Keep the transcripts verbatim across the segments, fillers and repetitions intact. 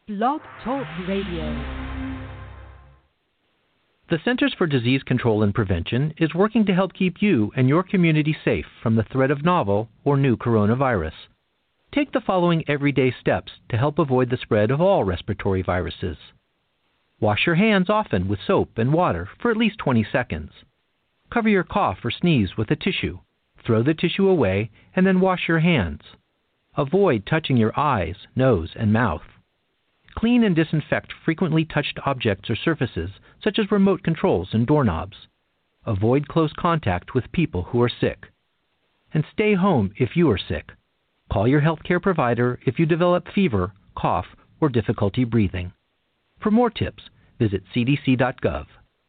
Blog Talk Radio. The Centers for Disease Control and Prevention is working to help keep you and your community safe from the threat of novel or new coronavirus. Take the following everyday steps to help avoid the spread of all respiratory viruses. Wash your hands often with soap and water for at least twenty seconds. Cover your cough or sneeze with a tissue. Throw the tissue away and then wash your hands. Avoid touching your eyes, nose, and mouth. Clean and disinfect frequently touched objects or surfaces, such as remote controls and doorknobs. Avoid close contact with people who are sick. And stay home if you are sick. Call your healthcare provider if you develop fever, cough, or difficulty breathing. For more tips, visit c d c dot gov.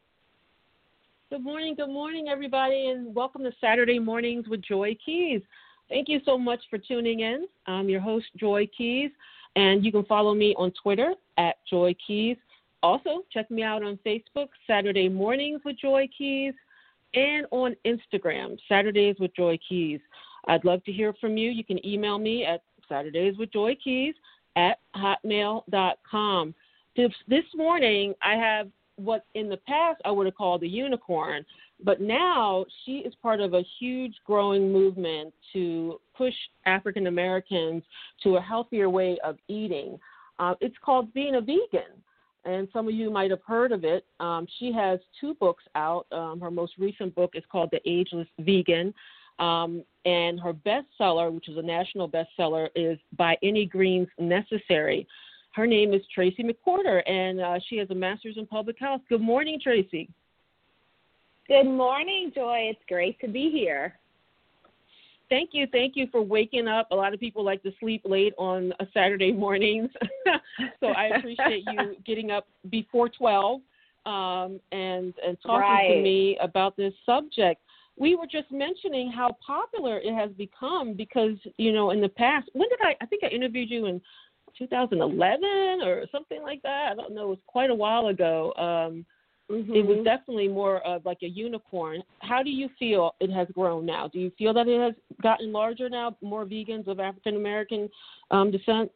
Good morning, good morning, everybody, and welcome to Saturday Mornings with Joy Keys. Thank you so much for tuning in. I'm your host, Joy Keys, and you can follow me on Twitter at Joy Keys. Also, check me out on Facebook, Saturday Mornings with Joy Keys, and on Instagram, Saturdays with Joy Keys. I'd love to hear from you. You can email me at saturdayswithjoykeys at hotmail dot com. This, this morning, I have what in the past I would have called a unicorn, but now she is part of a huge growing movement to push African Americans to a healthier way of eating. Uh, it's called Being a Vegan, and some of you might have heard of it. Um, she has two books out. Um, her most recent book is called The Ageless Vegan, um, and her bestseller, which is a national bestseller, is By Any Greens Necessary. Her name is Tracy McWhorter, and uh, she has a master's in public health. Good morning, Tracy. Good morning, Joy. It's great to be here. Thank you. Thank you for waking up. A lot of people like to sleep late on a Saturday mornings, so I appreciate you getting up before twelve um, and, and talking right. to me about this subject. We were just mentioning how popular it has become because, you know, in the past, when did I, I think I interviewed you in two thousand eleven or something like that. I don't know. It was quite a while ago. Um, mm-hmm. It was definitely more of like a unicorn. How do you feel it has grown now? Do you feel that it has gotten larger now, more vegans of African American um, descent?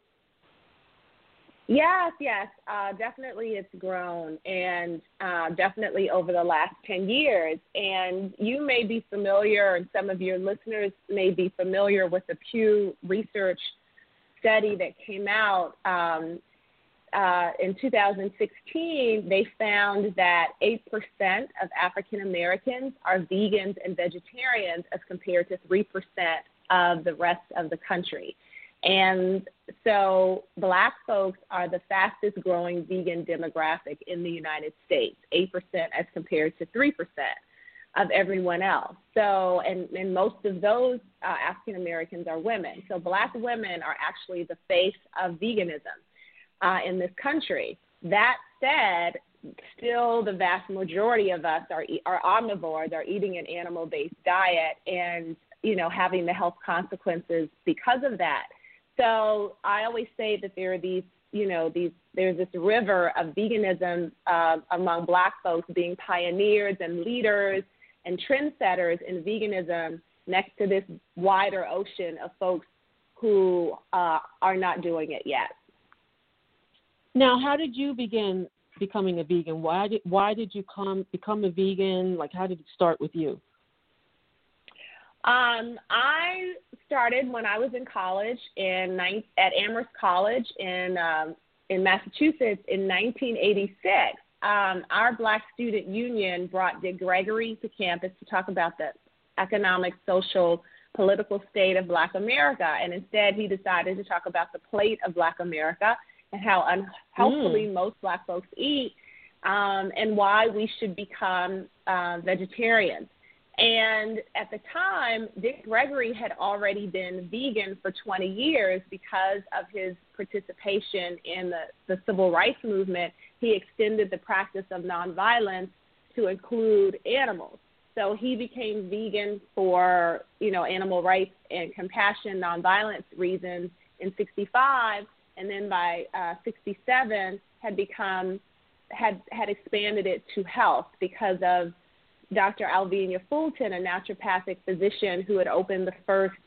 Yes, yes, uh, definitely it's grown, and uh, definitely over the last ten years. And you may be familiar, and some of your listeners may be familiar with the Pew Research study that came out um, uh, in two thousand sixteen. They found that eight percent of African Americans are vegans and vegetarians as compared to three percent of the rest of the country. And so Black folks are the fastest growing vegan demographic in the United States, eight percent as compared to three percent of everyone else. So, and, and most of those uh, African Americans are women. So Black women are actually the face of veganism uh, in this country. That said, still the vast majority of us are, are omnivores, are eating an animal-based diet and, you know, having the health consequences because of that. So I always say that there are these, you know, these, there's this river of veganism uh, among Black folks being pioneers and leaders and trendsetters in veganism next to this wider ocean of folks who uh, are not doing it yet. Now, how did you begin becoming a vegan? Why did why did you come become a vegan? Like, how did it start with you? Um, I started when I was in college in at Amherst College in um, in Massachusetts in nineteen eighty-six. Um, our Black Student Union brought Dick Gregory to campus to talk about the economic, social, political state of Black America. And instead, he decided to talk about the plate of Black America and how unhealthily mm. most Black folks eat um, and why we should become uh, vegetarians. And at the time, Dick Gregory had already been vegan for twenty years because of his participation in the, the civil rights movement. He extended the practice of nonviolence to include animals. So he became vegan for, you know, animal rights and compassion, nonviolence reasons in sixty-five, and then by uh, sixty-seven had become had had expanded it to health because of Doctor Alvenia Fulton, a naturopathic physician who had opened the first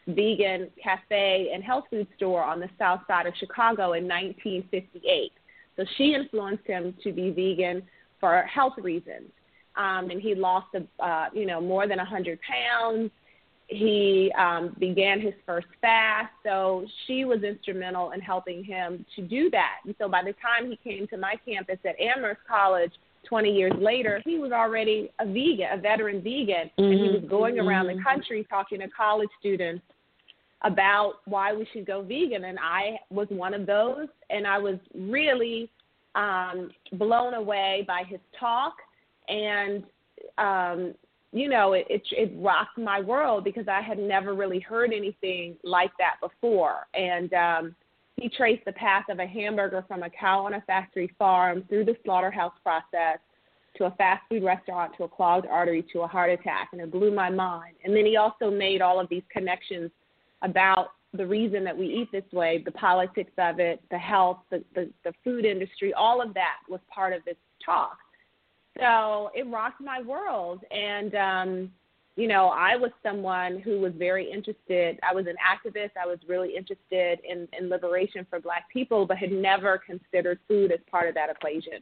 vegan cafe and health food store on the south side of Chicago in nineteen fifty-eight. So she influenced him to be vegan for health reasons. Um, and he lost, uh, you know, more than one hundred pounds. He um, began his first fast. So she was instrumental in helping him to do that. And so by the time he came to my campus at Amherst College twenty years later, he was already a vegan, a veteran vegan. Mm-hmm. And he was going around mm-hmm. the country talking to college students about why we should go vegan. And I was one of those. And I was really um, blown away by his talk. And, um, you know, it, it, it rocked my world because I had never really heard anything like that before. And um, he traced the path of a hamburger from a cow on a factory farm through the slaughterhouse process to a fast food restaurant, to a clogged artery, to a heart attack. And it blew my mind. And then he also made all of these connections about the reason that we eat this way, the politics of it, the health, the, the, the food industry, all of that was part of this talk. So it rocked my world. And, um, you know, I was someone who was very interested. I was an activist. I was really interested in, in liberation for Black people, but had never considered food as part of that equation.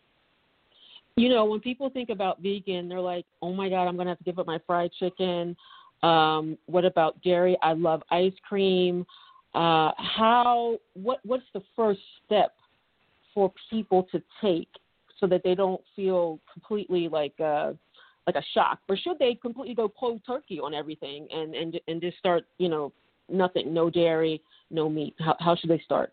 You know, when people think about vegan, they're like, oh, my God, I'm going to have to give up my fried chicken. Um, what about dairy? I love ice cream. Uh, how? What? What's the first step for people to take so that they don't feel completely like uh, like a shock? Or should they completely go cold turkey on everything and, and, and just start, you know, nothing, no dairy, no meat? How, how should they start?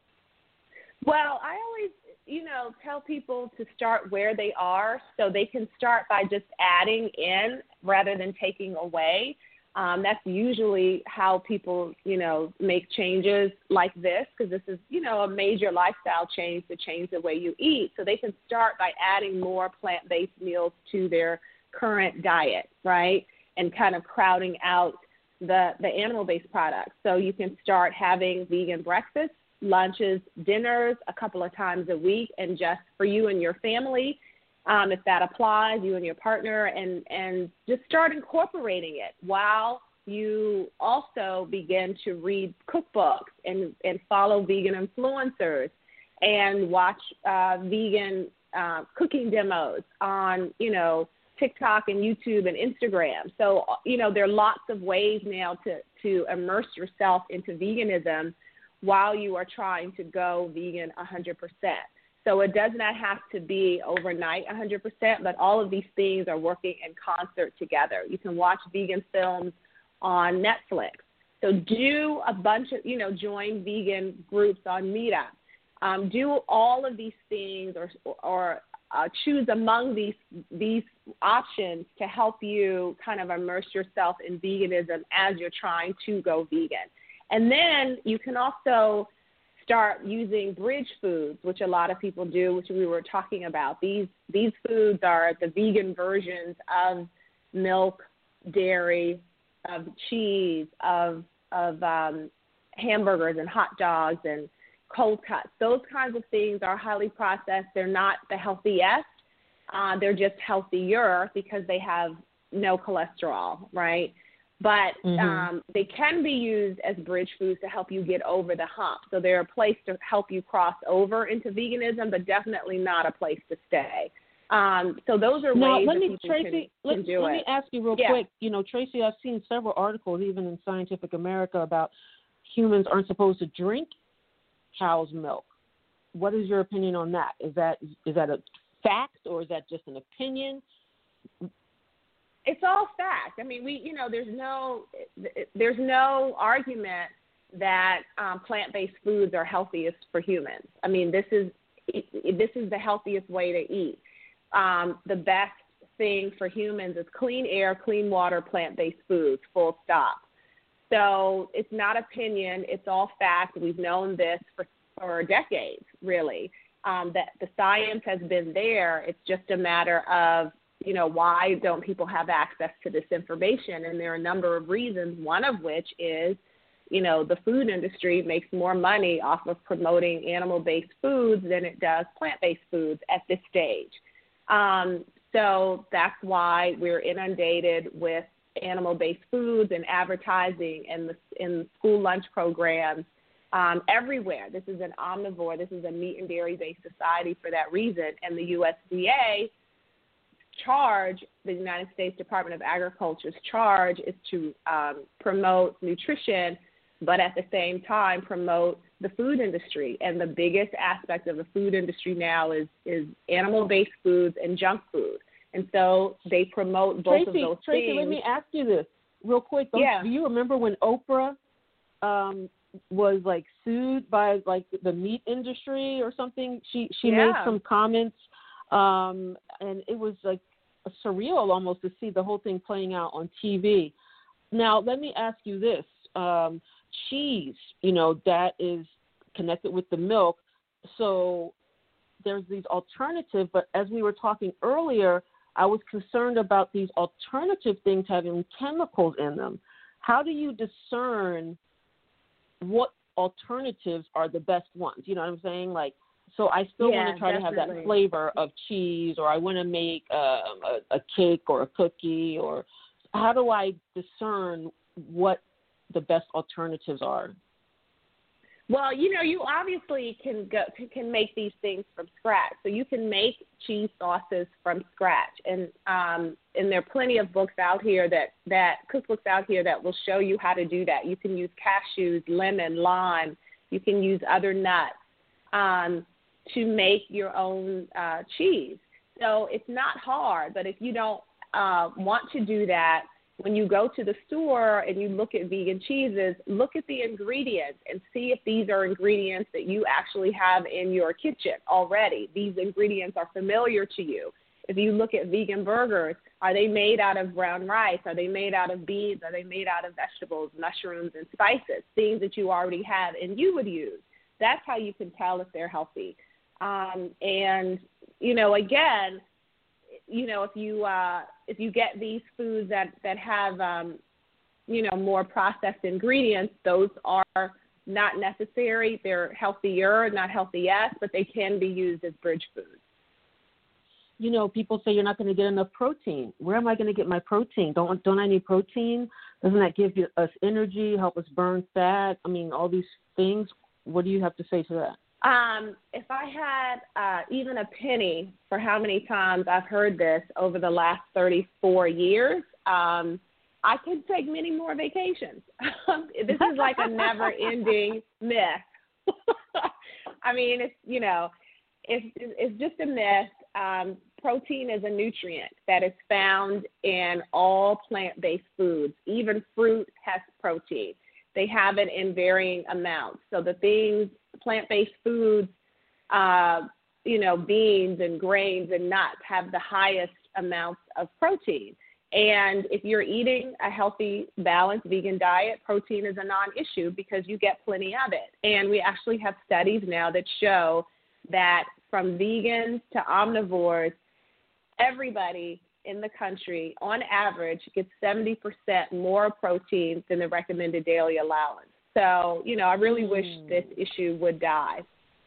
Well, I always, you know, tell people to start where they are so they can start by just adding in rather than taking away. Um, that's usually how people, you know, make changes like this, because this is, you know, a major lifestyle change to change the way you eat. So they can start by adding more plant-based meals to their current diet, right, and kind of crowding out the, the animal-based products. So you can start having vegan breakfasts, lunches, dinners a couple of times a week, and just for you and your family, um, if that applies, you and your partner, and, and just start incorporating it while you also begin to read cookbooks and, and follow vegan influencers and watch uh, vegan uh, cooking demos on, you know, TikTok and YouTube and Instagram. So, you know, there are lots of ways now to, to immerse yourself into veganism while you are trying to go vegan one hundred percent. So it does not have to be overnight one hundred percent, but all of these things are working in concert together. You can watch vegan films on Netflix. So do a bunch of, you know, join vegan groups on Meetup. Um, do all of these things or, or uh, choose among these these options to help you kind of immerse yourself in veganism as you're trying to go vegan. And then you can also start using bridge foods, which a lot of people do, which we were talking about. These these foods are the vegan versions of milk, dairy, of cheese, of of um, hamburgers and hot dogs and cold cuts. Those kinds of things are highly processed. They're not the healthiest. Uh, they're just healthier because they have no cholesterol, right? But mm-hmm. um, they can be used as bridge foods to help you get over the hump. So they're a place to help you cross over into veganism, but definitely not a place to stay. Um, so those are now, ways let that me, people Tracy, can, let, can do let it. me ask you real yeah. quick. You know, Tracy, I've seen several articles, even in Scientific America, about humans aren't supposed to drink cow's milk. What is your opinion on that? Is that is that a fact or is that just an opinion? It's all fact. I mean, we, you know, there's no, there's no argument that um, plant-based foods are healthiest for humans. I mean, this is, this is the healthiest way to eat. Um, the best thing for humans is clean air, clean water, plant-based foods, full stop. So it's not opinion. It's all fact. We've known this for, for decades, really, um, that the science has been there. It's just a matter of, you know, why don't people have access to this information? And there are a number of reasons, one of which is, you know, the food industry makes more money off of promoting animal-based foods than it does plant-based foods at this stage. Um, so that's why we're inundated with animal-based foods and advertising and the in school lunch programs um, everywhere. This is an omnivore. This is a meat and dairy-based society for that reason. And the U S D A charge, the United States Department of Agriculture's charge is to um, promote nutrition, but at the same time promote the food industry. And the biggest aspect of the food industry now is, is animal-based foods and junk food. And so they promote both Tracy, of those Tracy, things. let me ask you this real quick. Don't, yeah. Do you remember when Oprah um, was like sued by like the meat industry or something? She she yeah. made some comments, um, and it was like surreal almost to see the whole thing playing out on T V. Now, let me ask you this. Um, cheese, you know, that is connected with the milk. So there's these alternatives, but as we were talking earlier, I was concerned about these alternative things having chemicals in them. How do you discern what alternatives are the best ones? You know what I'm saying? Like, so I still yeah, want to try definitely. to have that flavor of cheese, or I want to make uh, a, a cake or a cookie, or how do I discern what the best alternatives are? Well, you know, you obviously can go can make these things from scratch. So you can make cheese sauces from scratch, and um, and there are plenty of books out here that that cookbooks out here that will show you how to do that. You can use cashews, lemon, lime. You can use other nuts um, to make your own uh, cheese. So it's not hard, but if you don't uh, want to do that, when you go to the store and you look at vegan cheeses, look at the ingredients and see if these are ingredients that you actually have in your kitchen already. These ingredients are familiar to you. If you look at vegan burgers, are they made out of brown rice? Are they made out of beans? Are they made out of vegetables, mushrooms, and spices, things that you already have and you would use? That's how you can tell if they're healthy. Um, and, you know, again, you know, if you uh, if you get these foods that, that have, um, you know, more processed ingredients, those are not necessary. They're healthier, not healthy-yes, but they can be used as bridge foods. You know, people say you're not going to get enough protein. Where am I going to get my protein? Don't don't I need protein? Doesn't that give you, us energy, help us burn fat? I mean, all these things. What do you have to say to that? Um, if I had uh, even a penny for how many times I've heard this over the last thirty-four years, um, I could take many more vacations. This is like a never-ending myth. I mean, it's, you know, it's, it's just a myth. Um, protein is a nutrient that is found in all plant-based foods. Even fruit has protein. They have it in varying amounts. So the things, plant-based foods, uh, you know, beans and grains and nuts have the highest amounts of protein. And if you're eating a healthy, balanced vegan diet, protein is a non-issue because you get plenty of it. And we actually have studies now that show that from vegans to omnivores, everybody in the country, on average, gets seventy percent more protein than the recommended daily allowance. So, you know, I really mm. wish this issue would die.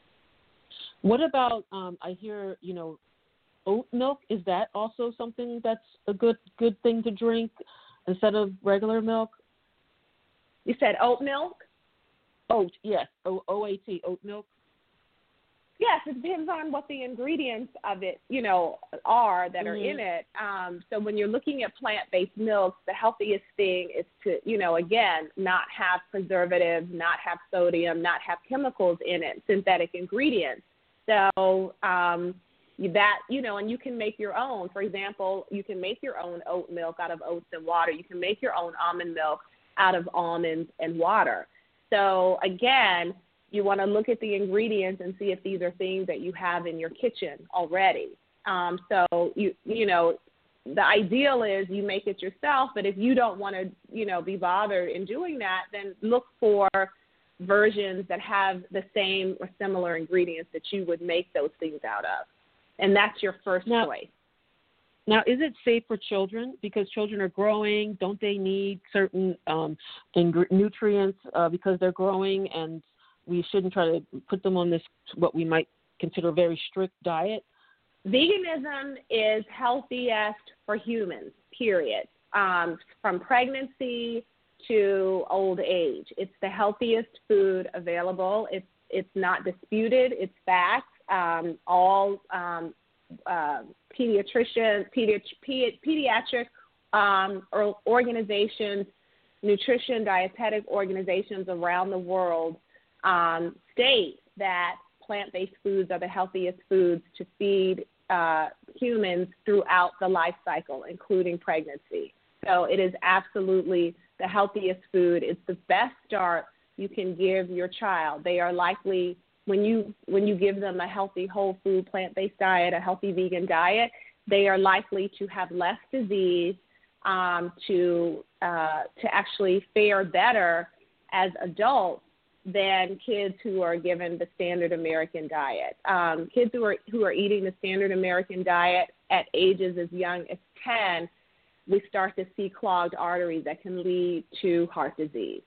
What about, um, I hear, you know, oat milk? Is that also something that's a good good thing to drink instead of regular milk? You said oat milk? Oat, yes, O O A T, oat milk. Yes, it depends on what the ingredients of it, you know, are that are mm-hmm. in it. Um, so when you're looking at plant-based milks, the healthiest thing is to, you know, again, not have preservatives, not have sodium, not have chemicals in it, synthetic ingredients. So um, that, you know, and you can make your own. For example, you can make your own oat milk out of oats and water. You can make your own almond milk out of almonds and water. So again, you want to look at the ingredients and see if these are things that you have in your kitchen already. Um, so, you you know, the ideal is you make it yourself, but if you don't want to, you know, be bothered in doing that, then look for versions that have the same or similar ingredients that you would make those things out of. And that's your first now, choice. Now, is it safe for children? Because children are growing. Don't they need certain um, ing- nutrients uh, because they're growing, and we shouldn't try to put them on this, what we might consider a very strict diet? Veganism is healthiest for humans, period. um, from pregnancy to old age. It's the healthiest food available. It's it's not disputed. It's fact. Um, all um, uh, pediatricians, pedi- pedi- pediatric um, or organizations, nutrition, dietetic organizations around the world um, state that plant-based foods are the healthiest foods to feed uh, humans throughout the life cycle, including pregnancy. So it is absolutely the healthiest food. It's the best start you can give your child. They are likely, when you when you give them a healthy, whole food, plant-based diet, a healthy vegan diet, they are likely to have less disease, um, to uh, to actually fare better as adults than kids who are given the standard American diet. Um, kids who are who are eating the standard American diet at ages as young as ten, we start to see clogged arteries that can lead to heart disease.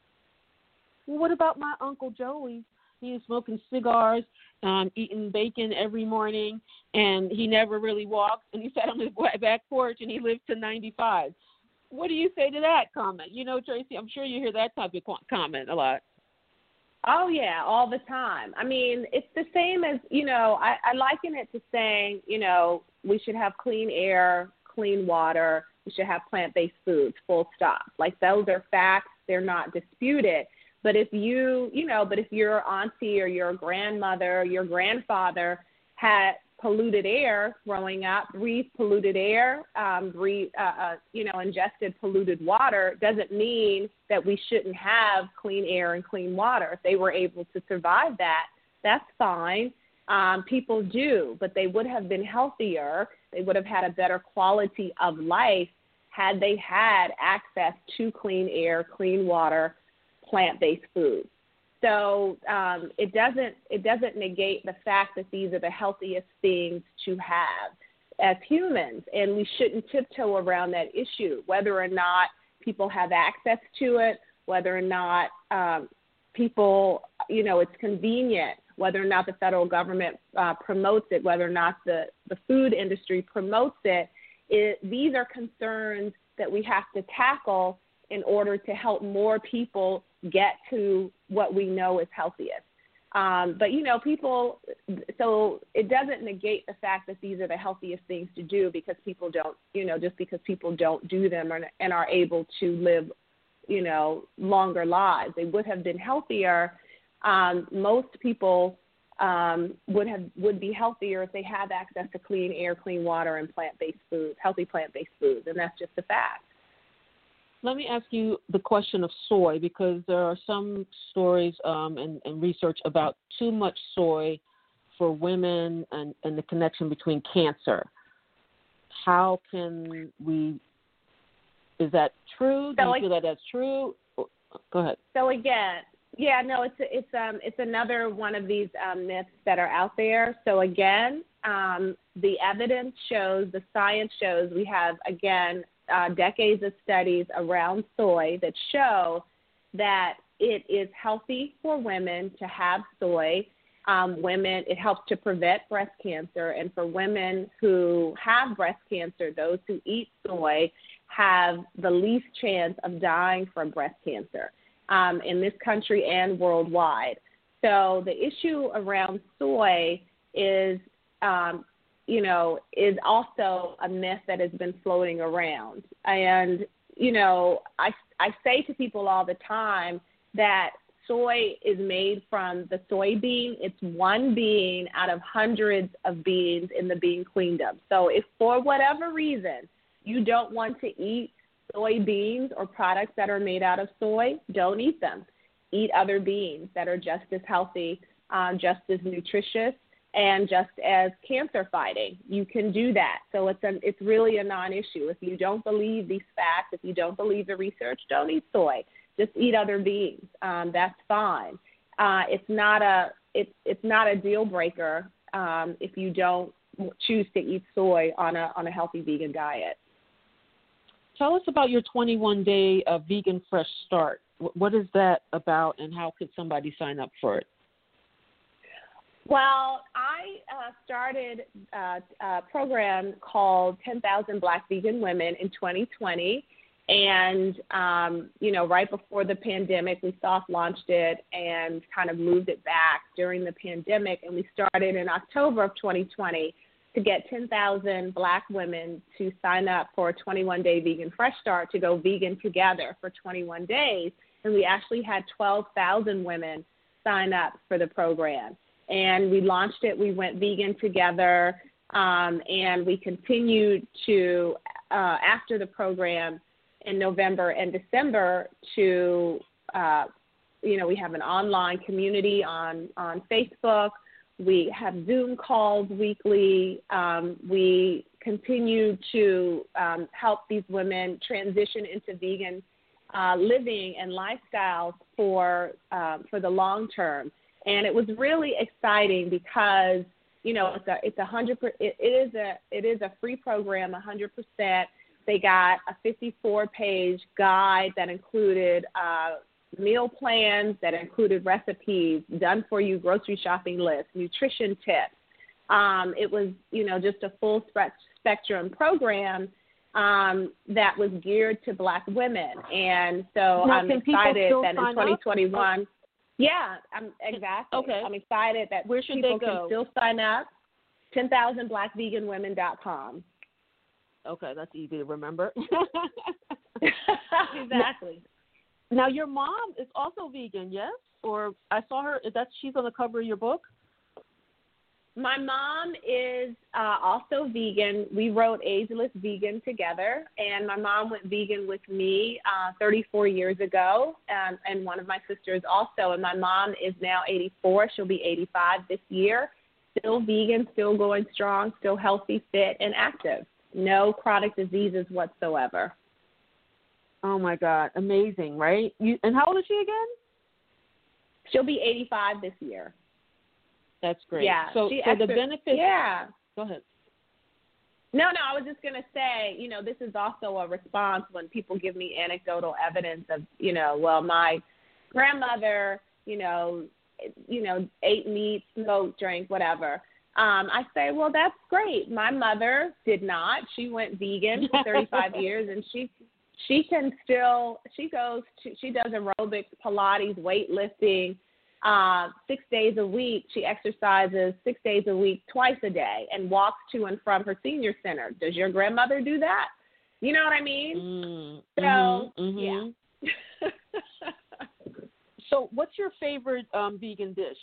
Well, what about my Uncle Joey? He was smoking cigars, um, eating bacon every morning, and he never really walked, and he sat on his back porch, and he lived to ninety-five. What do you say to that comment? You know, Tracy, I'm sure you hear that type of comment a lot. Oh, yeah, all the time. I mean, it's the same as, you know, I, I liken it to saying, you know, we should have clean air, clean water, we should have plant-based foods, full stop. Like, those are facts. They're not disputed. But if you, you know, but if your auntie or your grandmother or your grandfather had polluted air growing up, breathed polluted air, um, breathe, uh, uh, you know, ingested polluted water, doesn't mean that we shouldn't have clean air and clean water. If they were able to survive that, that's fine. Um, people do, but they would have been healthier. They would have had a better quality of life had they had access to clean air, clean water, plant-based foods. So um, it doesn't it doesn't negate the fact that these are the healthiest things to have as humans, and we shouldn't tiptoe around that issue, whether or not people have access to it, whether or not um, people, you know, it's convenient, whether or not the federal government uh, promotes it, whether or not the, the food industry promotes it. It. These are concerns that we have to tackle in order to help more people get to what we know is healthiest. Um, but, you know, people, so it doesn't negate the fact that these are the healthiest things to do because people don't, you know, just because people don't do them and, and are able to live, you know, longer lives. They would have been healthier. Um, most people um, would have would be healthier if they have access to clean air, clean water, and plant-based foods, healthy plant-based foods, and that's just a fact. Let me ask you the question of soy, because there are some stories um, and, and research about too much soy for women and, and the connection between cancer. How can we, is that true? Do so you like, feel that that's true? Go ahead. So again, yeah, no, it's it's um it's another one of these um, myths that are out there. So again, um, the evidence shows, the science shows, we have again uh, decades of studies around soy that show that it is healthy for women to have soy. Um, women, it helps to prevent breast cancer, and for women who have breast cancer, those who eat soy have the least chance of dying from breast cancer um, in this country and worldwide. So the issue around soy is, um, you know, is also a myth that has been floating around. And, you know, I, I say to people all the time that soy is made from the soybean. It's one bean out of hundreds of beans in the bean queendom. So if for whatever reason you don't want to eat soybeans or products that are made out of soy, don't eat them. Eat other beans that are just as healthy, um, just as nutritious, and just as cancer fighting. You can do that. So it's an, it's really a non-issue. If you don't believe these facts, if you don't believe the research, don't eat soy. Just eat other beans. Um, that's fine. Uh, it's not a it's it's not a deal breaker um, if you don't choose to eat soy on a on a healthy vegan diet. Tell us about your twenty-one day uh, Vegan Fresh Start. What is that about, and how could somebody sign up for it? Well, I uh, started uh, a program called ten thousand Black Vegan Women in twenty twenty. And, um, you know, right before the pandemic, we soft launched it and kind of moved it back during the pandemic. And we started in October of twenty twenty to get ten thousand Black women to sign up for a twenty-one day Vegan Fresh Start to go vegan together for twenty-one days. And we actually had twelve thousand women sign up for the program. And we launched it. We went vegan together. Um, and we continued to, uh, after the program, in November and December to, uh, you know, we have an online community on, on Facebook. We have Zoom calls weekly. Um, we continue to um, help these women transition into vegan uh, living and lifestyles for, uh, for the long term. And it was really exciting because, you know, it's a, it's a hundred, it, it is a, it is a free program, a hundred percent. They got a fifty-four page guide that included uh, meal plans, that included recipes, done-for-you grocery shopping lists, nutrition tips. Um, it was, you know, just a full spectrum program um, that was geared to Black women. And so now, I'm excited that in twenty twenty-one, up? yeah, I'm exactly. Okay. I'm excited that Where should people they go? can still sign up. ten thousand black vegan women dot com. Okay, that's easy to remember. Exactly. Now, your mom is also vegan, yes? Or I saw her, that's, she's on the cover of your book? My mom is uh, also vegan. We wrote Ageless Vegan together, and my mom went vegan with me uh, thirty-four years ago, um, and one of my sisters also. And my mom is now eighty-four. She'll be eighty-five this year. Still vegan, still going strong, still healthy, fit, and active. No chronic diseases whatsoever. Oh, my God. Amazing, right? You, and how old is she again? She'll be eighty-five this year. That's great. Yeah. So, she so extra, the benefits. Yeah. Go ahead. No, no, I was just going to say, you know, this is also a response when people give me anecdotal evidence of, you know, well, my grandmother, you know, you know, ate meat, smoked, drank, whatever. Um, I say, well, that's great. My mother did not. She went vegan for thirty-five years, and she she can still, she goes to, she does aerobics, Pilates, weightlifting, uh, six days a week. She exercises six days a week, twice a day, and walks to and from her senior center. Does your grandmother do that? You know what I mean? Mm, so, mm-hmm, mm-hmm. yeah. So what's your favorite um, vegan dish?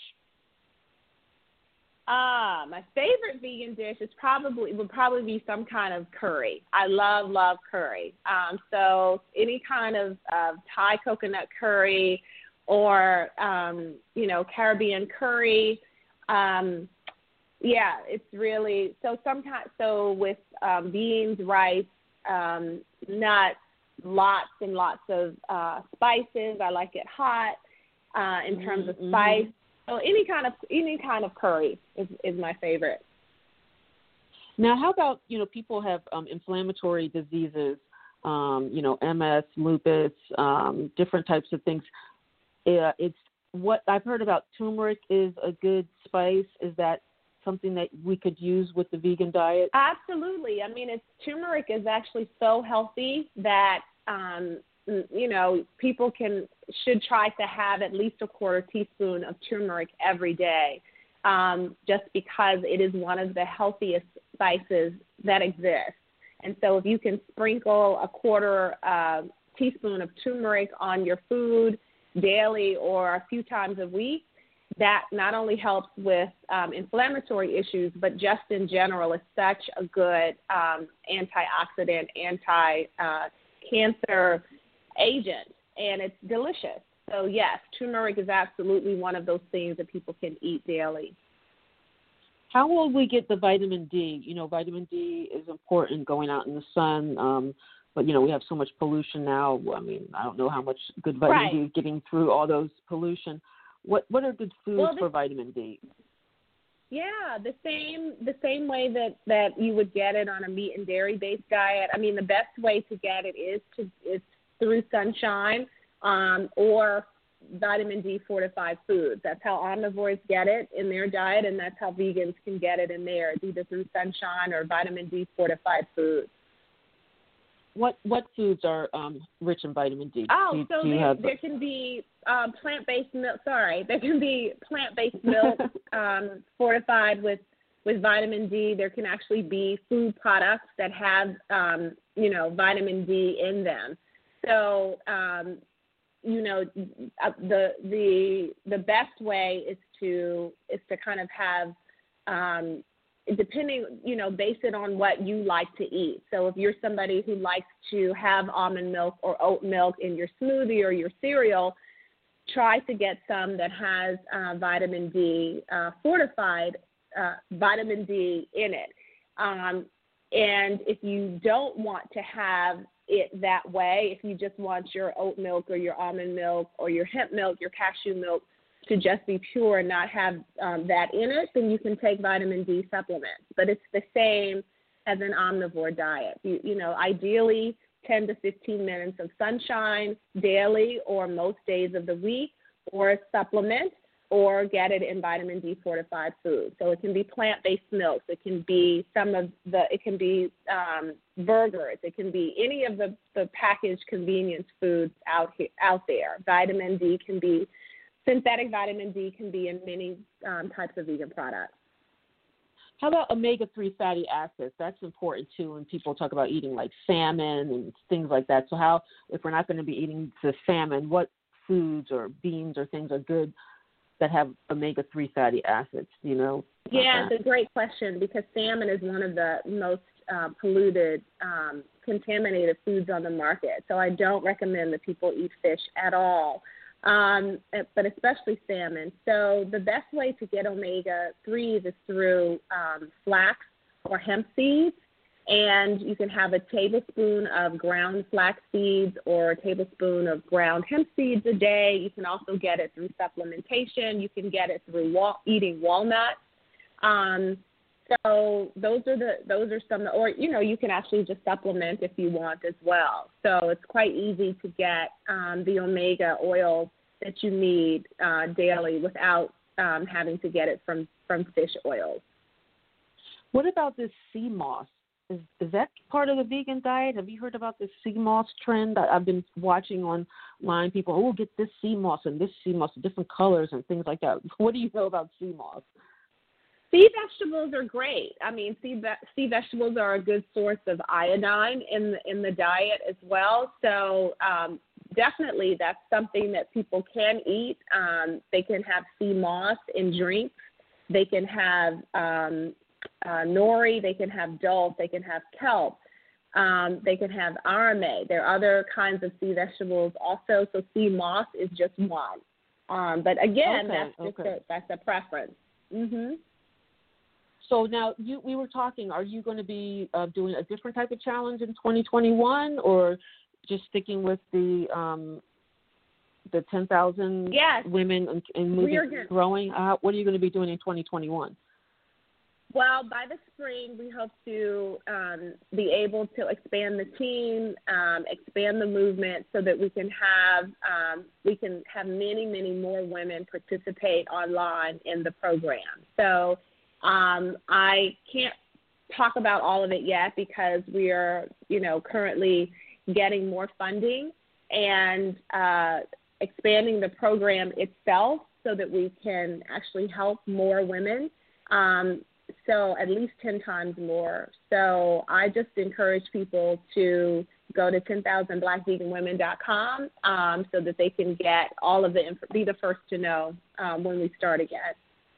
Ah, my favorite vegan dish is probably would probably be some kind of curry. I love love curry. Um, so any kind of uh, Thai coconut curry, or um, you know, Caribbean curry. Um, yeah, it's really so. Sometimes so with um, beans, rice, um, nuts, lots and lots of uh, spices. I like it hot uh, in mm-hmm, terms of spice. Mm-hmm. So any kind of any kind of curry is, is my favorite. Now, how about, you know, people have um, inflammatory diseases, um, you know, M S, lupus, um, different types of things. Uh, it's what I've heard about turmeric is a good spice. Is that something that we could use with the vegan diet? Absolutely. I mean, it's turmeric is actually so healthy that um, you know, people can should try to have at least a quarter teaspoon of turmeric every day, um, just because it is one of the healthiest spices that exist. And so if you can sprinkle a quarter uh, teaspoon of turmeric on your food daily or a few times a week, that not only helps with um, inflammatory issues, but just in general is such a good um, antioxidant, anti-cancer uh, agent, and it's delicious. So yes, turmeric is absolutely one of those things that people can eat daily. How will we get the vitamin D? You know, vitamin D is important going out in the sun, um, but, you know, we have so much pollution now. I mean, I don't know how much good vitamin right. D is getting through all those pollution. What what are good foods well, the, for vitamin D? Yeah, the same the same way that, that you would get it on a meat and dairy based diet. I mean, the best way to get it is to is through sunshine, um, or vitamin D fortified foods. That's how omnivores get it in their diet, and that's how vegans can get it in theirs, either through sunshine or vitamin D fortified foods. What what foods are um, rich in vitamin D? Oh, do, so do you there, have... there can be um, plant-based milk. Sorry, there can be plant-based milk um, fortified with, with vitamin D. There can actually be food products that have, um, you know, vitamin D in them. So, um, you know, the the the best way is to is to kind of have um, depending, you know, base it on what you like to eat. So if you're somebody who likes to have almond milk or oat milk in your smoothie or your cereal, try to get some that has uh, vitamin D, uh, fortified uh, vitamin D in it. Um, and if you don't want to have it that way, if you just want your oat milk or your almond milk or your hemp milk, your cashew milk, to just be pure and not have um, that in it, then you can take vitamin D supplements. But it's the same as an omnivore diet. You, you know, ideally ten to fifteen minutes of sunshine daily or most days of the week, or a supplement, or get it in vitamin D fortified food. So it can be plant-based milks. It can be some of the, it can be um, burgers. It can be any of the, the packaged convenience foods out here, out there. Vitamin D can be Synthetic vitamin D can be in many um, types of vegan products. How about omega three fatty acids? That's important, too, when people talk about eating like salmon and things like that. So how, if we're not going to be eating the salmon, what foods or beans or things are good that have omega three fatty acids, you know? Yeah, it's a great question, because salmon is one of the most uh, polluted, um, contaminated foods on the market. So I don't recommend that people eat fish at all. Um, but especially salmon. So the best way to get omega threes is through um, flax or hemp seeds, and you can have a tablespoon of ground flax seeds or a tablespoon of ground hemp seeds a day. You can also get it through supplementation. You can get it through wal- eating walnuts. Um, so those are the those are some, or you know, you can actually just supplement if you want as well. So it's quite easy to get um, the omega oils that you need uh, daily without um, having to get it from, from fish oils. What about this sea moss? Is is that part of the vegan diet? Have you heard about this sea moss trend? I, I've been watching online. People, oh, get this sea moss and this sea moss, different colors and things like that. What do you know about sea moss? Sea vegetables are great. I mean, sea, ve- sea vegetables are a good source of iodine in the, in the diet as well. So um, definitely that's something that people can eat. Um, they can have sea moss in drinks. They can have um, uh, nori. They can have dulse. They can have kelp. Um, they can have arame. There are other kinds of sea vegetables also. So sea moss is just one. Um, but again, okay, that's just okay. a, that's a preference. Mm-hmm. So now you, we were talking, are you going to be uh, doing a different type of challenge in twenty twenty-one, or just sticking with the um, the ten thousand yes. women and, and moving, gonna, growing? Uh, what are you going to be doing in twenty twenty-one? Well, by the spring, we hope to um, be able to expand the team, um, expand the movement, so that we can have um, we can have many, many more women participate online in the program. So um, I can't talk about all of it yet, because we are, you know, currently getting more funding and uh, expanding the program itself, so that we can actually help more women. Um, So at least ten times more. So I just encourage people to go to ten thousand black vegan women dot com um, so that they can get all of the inf- be the first to know um, when we start again.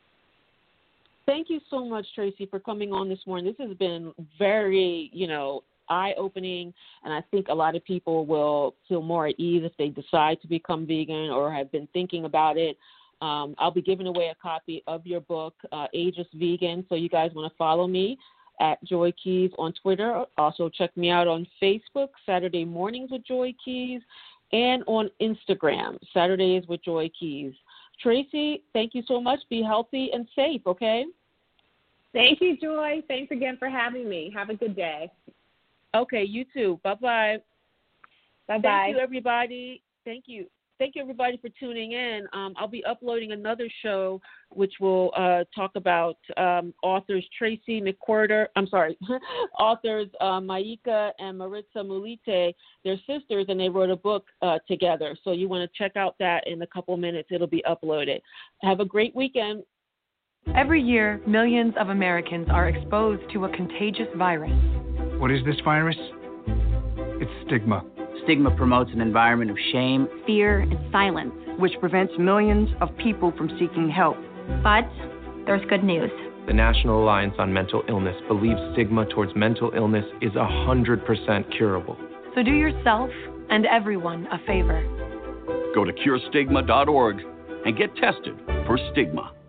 Thank you so much, Tracy, for coming on this morning. This has been very, you know, eye-opening, and I think a lot of people will feel more at ease if they decide to become vegan or have been thinking about it. Um, I'll be giving away a copy of your book, uh, Ageless Vegan, so you guys want to follow me at Joy Keys on Twitter. Also check me out on Facebook, Saturday Mornings with Joy Keys, and on Instagram, Saturdays with Joy Keys. Tracy, thank you so much. Be healthy and safe, okay? Thank you, Joy. Thanks again for having me. Have a good day. Okay, you too. Bye-bye. Bye-bye. Thank you, everybody. Thank you. thank you, everybody, for tuning in. Um, I'll be uploading another show which will uh, talk about um, authors Tracy McQuarter, I'm sorry, authors uh, Maika and Maritza Mulite. They're sisters, and they wrote a book uh, together. So you want to check out that in a couple minutes. It'll be uploaded. Have a great weekend. Every year, millions of Americans are exposed to a contagious virus. What is this virus? It's stigma. Stigma promotes an environment of shame, fear, and silence, which prevents millions of people from seeking help. But there's good news. The National Alliance on Mental Illness believes stigma towards mental illness is one hundred percent curable. So do yourself and everyone a favor. Go to cure stigma dot org and get tested for stigma.